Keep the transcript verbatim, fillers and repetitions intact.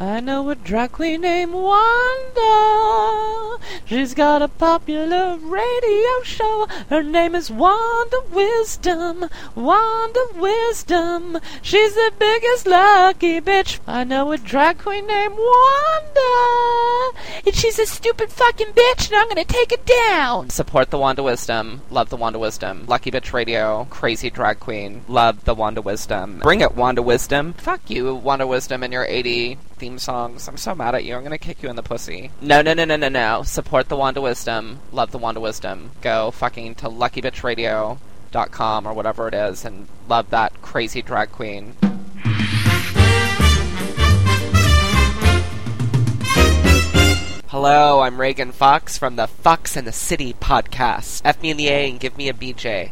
I know a drag queen named Wanda. She's got a popular radio show. Her name is Wanda Wisdom. Wanda Wisdom. She's the biggest lucky bitch. I know a drag queen named Wanda. And she's a stupid fucking bitch, and I'm gonna take it down. Support the Wanda Wisdom. Love the Wanda Wisdom. Lucky Bitch Radio. Crazy drag queen. Love the Wanda Wisdom. Bring it, Wanda Wisdom. Fuck you, Wanda Wisdom, and your eighty theme songs. I'm so mad at you. I'm gonna kick you in the pussy. No, no, no, no, no, no. Support the Wanda Wisdom. Love the Wanda Wisdom. Go fucking to lucky bitch radio dot com or whatever it is and love that crazy drag queen. Hello, I'm Reagan Fox from the Fox and the City podcast. F me in the A and give me a B J.